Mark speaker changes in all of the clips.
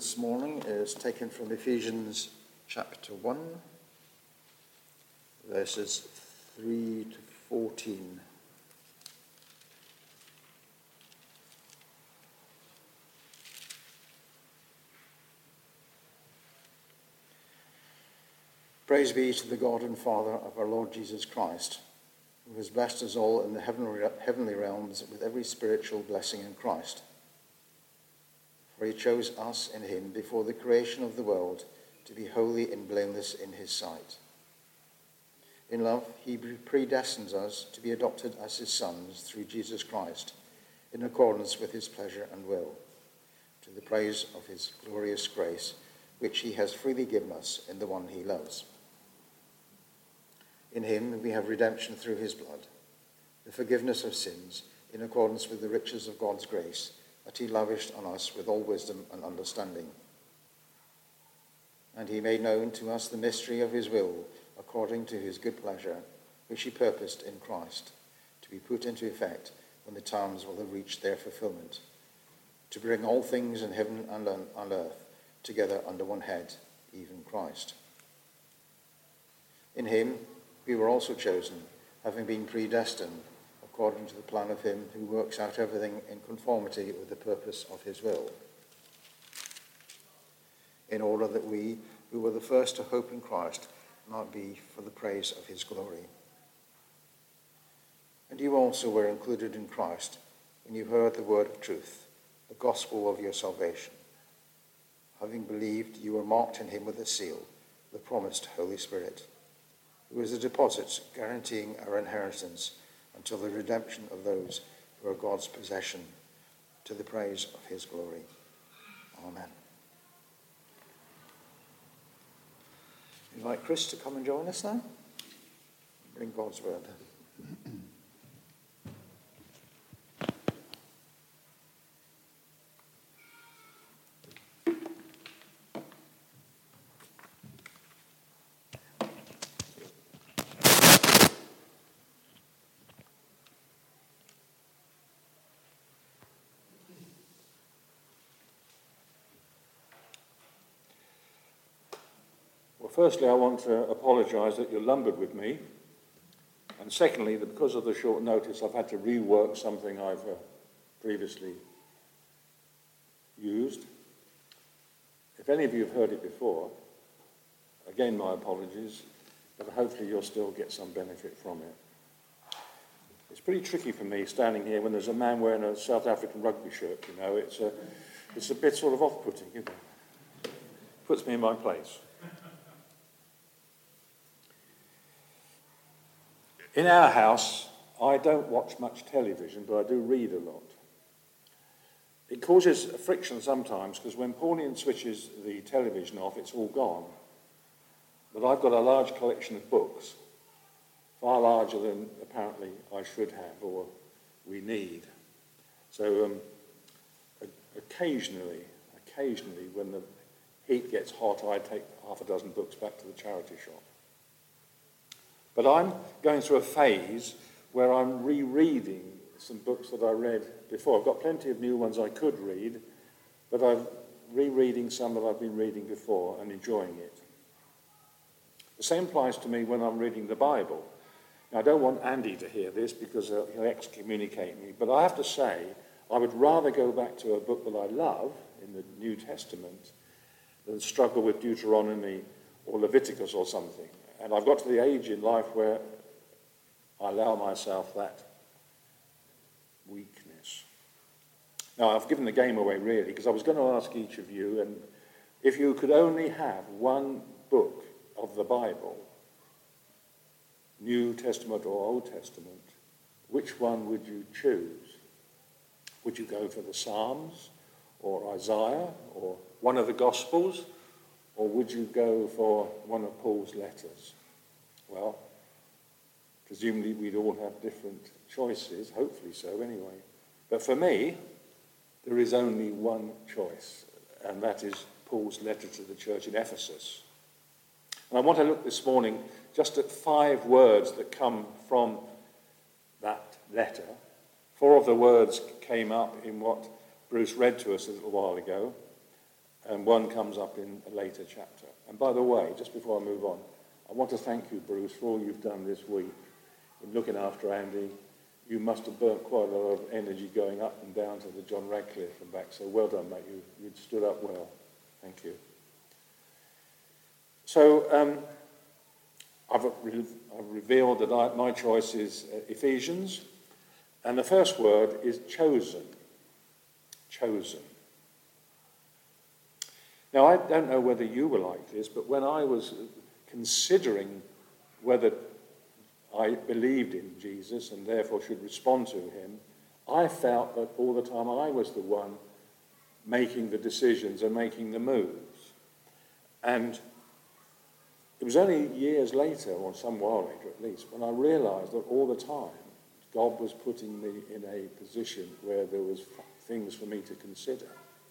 Speaker 1: this morning is taken from Ephesians chapter 1, verses 3 to 14. Praise be to the God and Father of our Lord Jesus Christ, who has blessed us all in the heavenly realms with every spiritual blessing in Christ. For he chose us in him before the creation of the world to be holy and blameless in his sight. In love, he predestines us to be adopted as his sons through Jesus Christ, in accordance with his pleasure and will, to the praise of his glorious grace, which he has freely given us in the one he loves. In him we have redemption through his blood, the forgiveness of sins, in accordance with the riches of God's grace, that he lavished on us with all wisdom and understanding. And he made known to us the mystery of his will, according to his good pleasure, which he purposed in Christ, to be put into effect when the times will have reached their fulfillment, to bring all things in heaven and on earth together under one head, even Christ. In him we were also chosen, having been predestined, according to the plan of him who works out everything in conformity with the purpose of his will, in order that we, who were the first to hope in Christ, might be for the praise of his glory. And you also were included in Christ when you heard the word of truth, the gospel of your salvation. Having believed, you were marked in him with a seal, the promised Holy Spirit, who is a deposit guaranteeing our inheritance until the redemption of those who are God's possession, to the praise of his glory. Amen. I invite Chris to come and join us now. Bring God's word.
Speaker 2: Firstly, I want to apologise that you're lumbered with me. And secondly, that because of the short notice, I've had to rework something I've previously used. If any of you have heard it before, again, my apologies, but hopefully you'll still get some benefit from it. It's pretty tricky for me standing here when there's a man wearing a South African rugby shirt, you know. It's a bit sort of off-putting, isn't it? Puts me in my place. In our house, I don't watch much television, but I do read a lot. It causes friction sometimes, because when Pauline switches the television off, it's all gone. But I've got a large collection of books, far larger than apparently I should have or we need. So occasionally, when the heat gets hot, I take half a dozen books back to the charity shop. But I'm going through a phase where I'm rereading some books that I read before. I've got plenty of new ones I could read, but I'm rereading some that I've been reading before and enjoying it. The same applies to me when I'm reading the Bible. Now, I don't want Andy to hear this because he'll excommunicate me, but I have to say I would rather go back to a book that I love in the New Testament than struggle with Deuteronomy or Leviticus or something. And I've got to the age in life where I allow myself that weakness. Now, I've given the game away, really, because I was going to ask each of you, and if you could only have one book of the Bible, New Testament or Old Testament, which one would you choose? Would you go for the Psalms or Isaiah or one of the Gospels? Or would you go for one of Paul's letters? Well, presumably we'd all have different choices, hopefully so anyway. But for me, there is only one choice, and that is Paul's letter to the church in Ephesus. And I want to look this morning just at 5 words that come from that letter. 4 of the words came up in what Bruce read to us a little while ago. and one comes up in a later chapter. And by the way, just before I move on, I want to thank you, Bruce, for all you've done this week in looking after Andy. You must have burnt quite a lot of energy going up and down to the John Radcliffe and back, so well done, mate. You'd stood up well. Thank you. So I've revealed that my choice is Ephesians, and the first word is chosen. Chosen. Now, I don't know whether you were like this, but when I was considering whether I believed in Jesus and therefore should respond to him, I felt that all the time I was the one making the decisions and making the moves. And it was only years later, or some while later at least, when I realised that all the time God was putting me in a position where there was things for me to consider.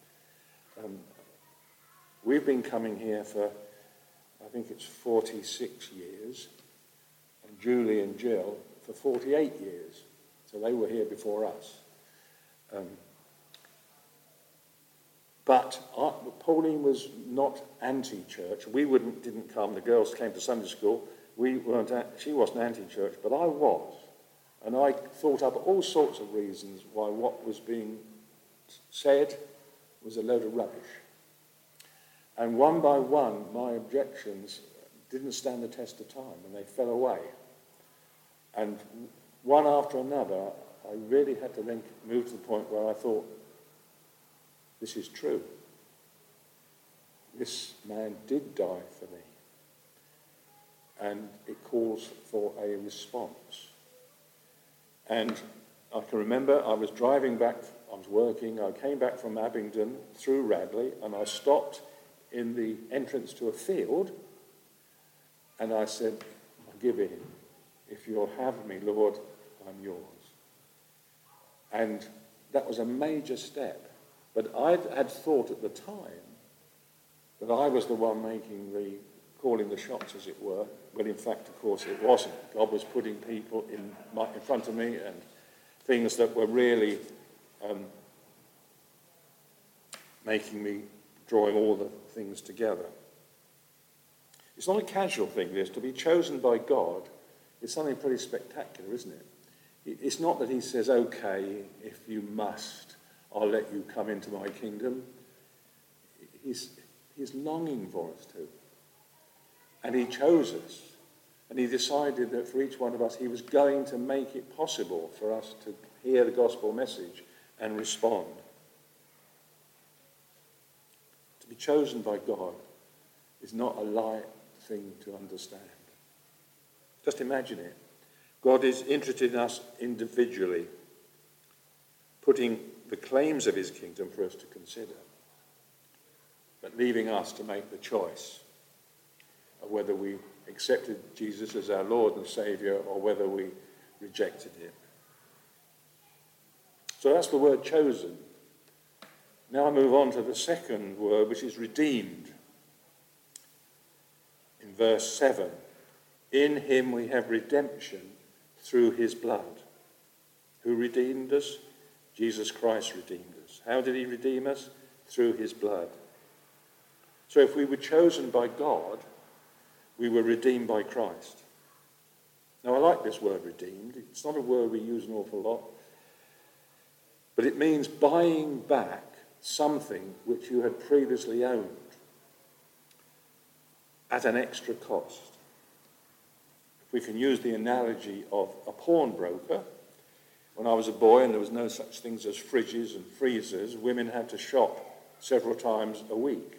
Speaker 2: We've been coming here for, I think it's 46 years, and Julie and Jill for 48 years. So they were here before us. But Pauline was not anti-church. We didn't come. The girls came to Sunday school. She wasn't anti-church, but I was. And I thought up all sorts of reasons why what was being said was a load of rubbish. And one by one, my objections didn't stand the test of time, and they fell away. And one after another, I really had to then move to the point where I thought, this is true. This man did die for me. And it calls for a response. And I can remember I was driving back, I was working, I came back from Abingdon through Radley, and I stopped in the entrance to a field, and I said, I give in. If you'll have me, Lord, I'm yours. And that was a major step. But I had thought at the time that I was the one calling the shots, as it were. Well, in fact, of course, it wasn't. God was putting people in front of me and things that were really making me, drawing all the things together. It's not a casual thing, this. To be chosen by God is something pretty spectacular, isn't it? It's not that he says, okay, if you must, I'll let you come into my kingdom. He's longing for us to. And he chose us. And he decided that for each one of us, he was going to make it possible for us to hear the gospel message and respond. To be chosen by God is not a light thing to understand. Just imagine it. God is interested in us individually, putting the claims of his kingdom for us to consider, but leaving us to make the choice of whether we accepted Jesus as our Lord and Saviour or whether we rejected him. So that's the word chosen. Now I move on to the second word, which is redeemed. In verse 7, in him we have redemption through his blood. Who redeemed us? Jesus Christ redeemed us. How did he redeem us? Through his blood. So if we were chosen by God, we were redeemed by Christ. Now I like this word redeemed. It's not a word we use an awful lot, but it means buying back something which you had previously owned at an extra cost. If we can use the analogy of a pawnbroker, when I was a boy and there was no such things as fridges and freezers, women had to shop several times a week.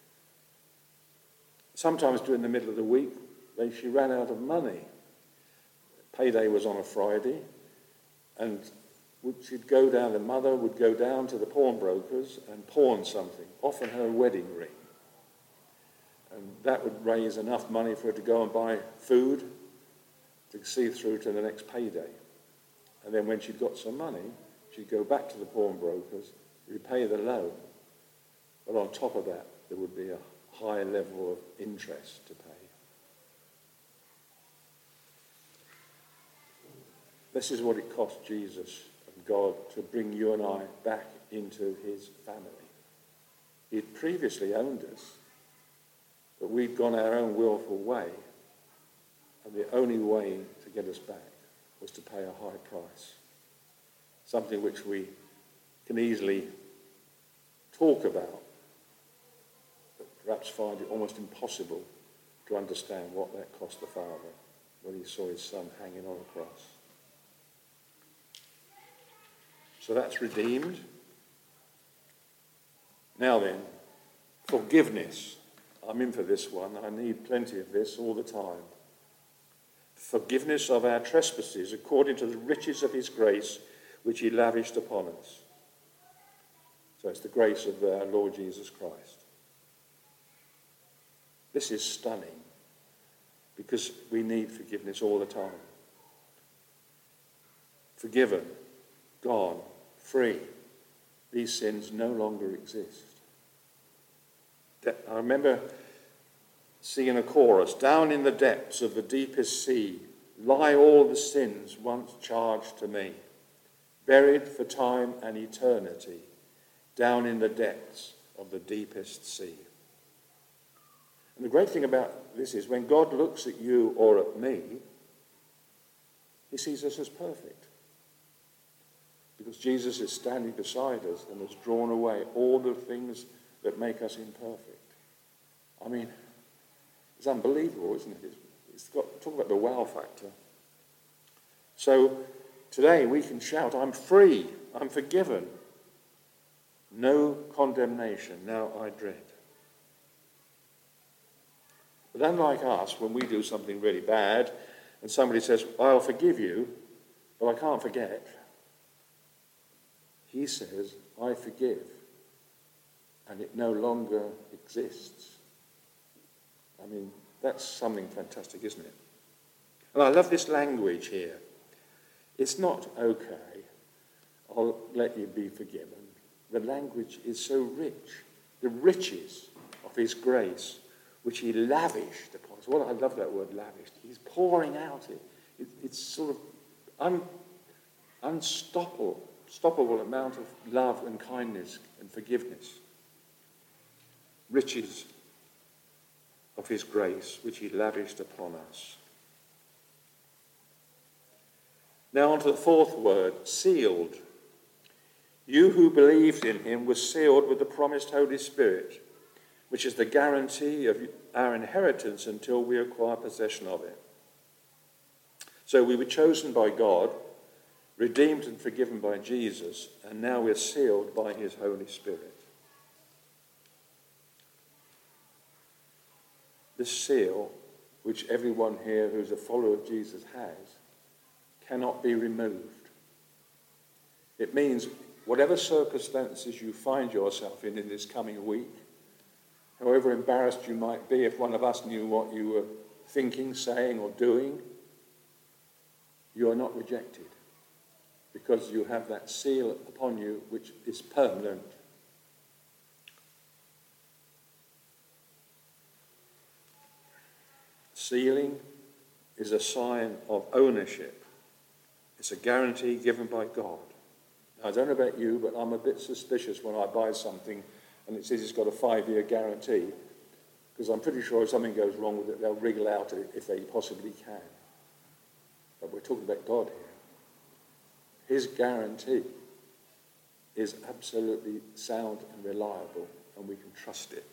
Speaker 2: Sometimes during the middle of the week, she ran out of money. Payday was on a Friday, and the mother would go down to the pawnbrokers and pawn something, often her wedding ring. And that would raise enough money for her to go and buy food to see through to the next payday. And then when she'd got some money, she'd go back to the pawnbrokers, repay the loan. But on top of that, there would be a high level of interest to pay. This is what it cost Jesus and God to bring you and I back into his family. He'd previously owned us, but we'd gone our own willful way, and the only way to get us back was to pay a high price, something which we can easily talk about, but perhaps find it almost impossible to understand what that cost the Father when he saw his Son hanging on a cross. So that's redeemed. Now then, forgiveness. I'm in for this one. I need plenty of this all the time. Forgiveness of our trespasses according to the riches of his grace which he lavished upon us. So it's the grace of our Lord Jesus Christ. This is stunning because we need forgiveness all the time. Forgiven, gone, free. These sins no longer exist. I remember singing a chorus, down in the depths of the deepest sea lie all the sins once charged to me, buried for time and eternity, down in the depths of the deepest sea. And the great thing about this is when God looks at you or at me, he sees us as perfect. Because Jesus is standing beside us and has drawn away all the things that make us imperfect. I mean, it's unbelievable, isn't it? It's got, talk about the wow factor. So today we can shout, I'm free, I'm forgiven. No condemnation, now I dread. But unlike us, when we do something really bad and somebody says, I'll forgive you, but I can't forget, he says, I forgive, and it no longer exists. I mean, that's something fantastic, isn't it? And I love this language here. It's not, okay, I'll let you be forgiven. The language is so rich. The riches of his grace, which he lavished upon us. Well, I love that word, lavished. He's pouring out it. It's sort of unstoppable amount of love and kindness and forgiveness. Riches of his grace, which he lavished upon us. Now on to the fourth word, sealed. You who believed in him were sealed with the promised Holy Spirit, which is the guarantee of our inheritance until we acquire possession of it. So we were chosen by God, redeemed and forgiven by Jesus, and now we're sealed by his Holy Spirit. This seal, which everyone here who's a follower of Jesus has, cannot be removed. It means whatever circumstances you find yourself in this coming week, however embarrassed you might be if one of us knew what you were thinking, saying, or doing, you are not rejected because you have that seal upon you which is permanent. Sealing is a sign of ownership. It's a guarantee given by God. Now, I don't know about you, but I'm a bit suspicious when I buy something and it says it's got a 5-year guarantee, because I'm pretty sure if something goes wrong with it, they'll wriggle out of it if they possibly can. But we're talking about God here. His guarantee is absolutely sound and reliable, and we can trust it.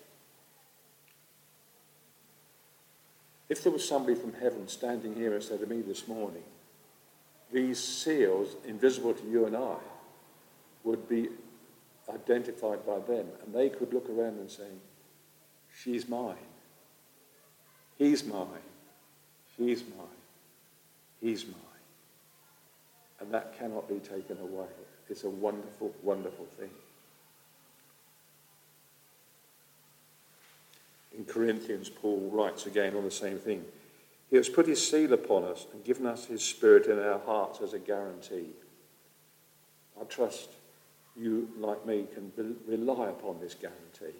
Speaker 2: If there was somebody from heaven standing here and said to me this morning, these seals, invisible to you and I, would be identified by them, and they could look around and say, she's mine, he's mine, she's mine, he's mine. And that cannot be taken away. It's a wonderful, wonderful thing. In Corinthians, Paul writes again on the same thing. He has put his seal upon us and given us his Spirit in our hearts as a guarantee. I trust you, like me, can rely upon this guarantee.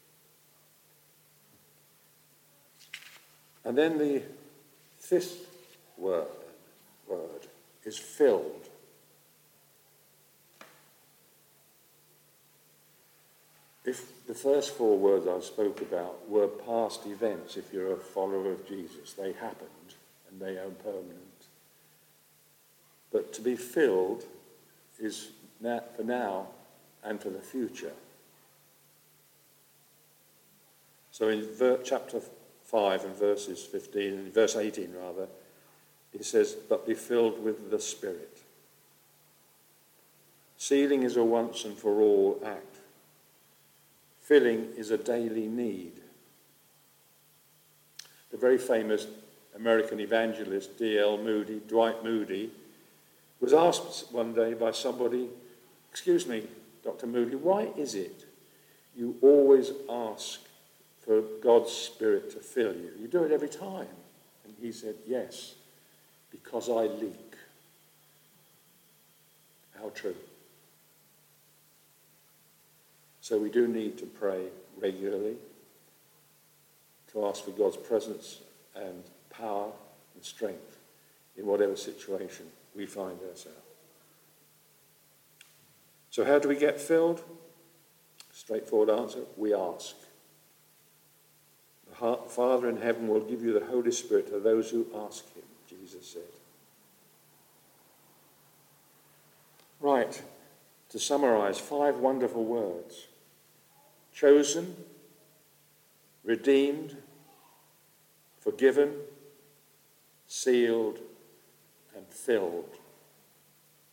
Speaker 2: And then the fifth word is filled. If the first four words I spoke about were past events if you're a follower of Jesus. They happened and they are permanent. But to be filled is for now and for the future. So in chapter 5 and verse 18 rather, it says, but be filled with the Spirit. Sealing is a once and for all act. Filling is a daily need. The very famous American evangelist Dwight Moody, was asked one day by somebody, excuse me, Dr. Moody, why is it you always ask for God's Spirit to fill you? You do it every time. And he said, yes, because I leak. How true. So we do need to pray regularly, to ask for God's presence and power and strength in whatever situation we find ourselves. So how do we get filled? Straightforward answer, we ask. The Father in heaven will give you the Holy Spirit to those who ask him, Jesus said. Right, to summarize, 5 wonderful words. Chosen, redeemed, forgiven, sealed, and filled.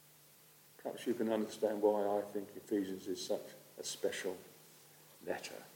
Speaker 2: Perhaps you can understand why I think Ephesians is such a special letter.